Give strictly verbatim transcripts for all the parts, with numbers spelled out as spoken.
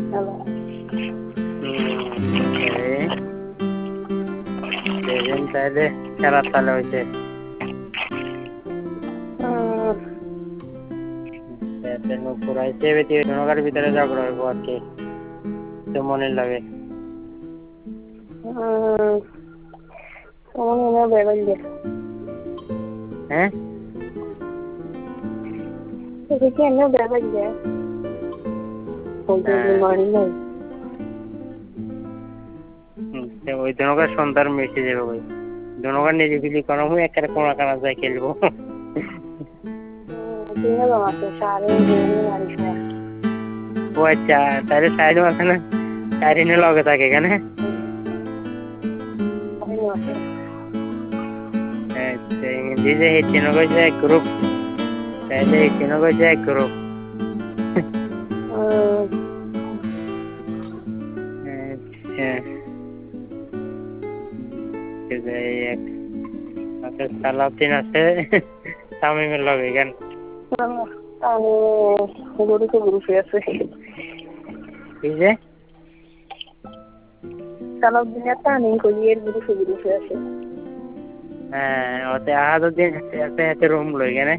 Hello. দেখেন তাহলে খেলার তালে হয়েছে পুরাইছে নৌকার ভিতরে ঝগড়া হইব আর কি তো মনে লাগে হ্যাঁ ওই দনকার সন্তান মেসে যাবে ওই দনকার নিজে বিলি করা হয় একটা কোনা কানা যায় খেলবো ও আচ্ছা তাহলে সাইড আছে না সাইড লগে থাকে এখানে হিন্দি যে হিটিনো কইছে এক গ্রুপ তাহলে হিটিনো কইছে এক গ্রুপ আচ্ছা সালাউদ্দিন আছে তামিমের লগে কেন গরুতে গ্রুপে আছে কি যে সালাউদ্দিনের তামিম কলিয়ের গ্রুপে গ্রুপে আছে হ্যাঁ ওতে আহাদুদ্দিন আছে এতে রুম লই কেন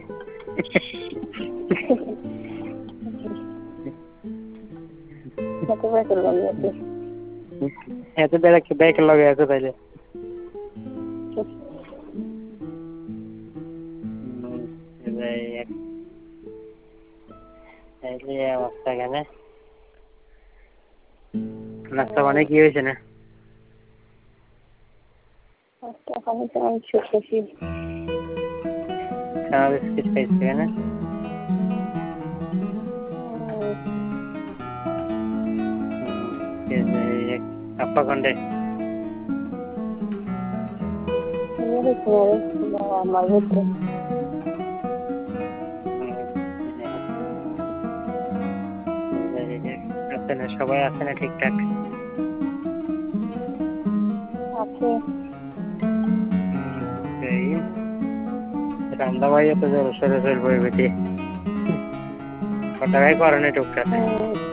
কত বেতন লাগে আছে এত বেলা কি ব্যাক লগে আছে তাইলে তাইলে অবস্থা কেন নাস্তা মানে কি হয়েছে না সারা বিস্কিট খাইছে কেন আপা কন্ডে আছে না সবাই আছে না ঠিকঠাক আছে রান্দা ভাই তো জোর সরে চলবো বেটি কটাই করে না টুকটাক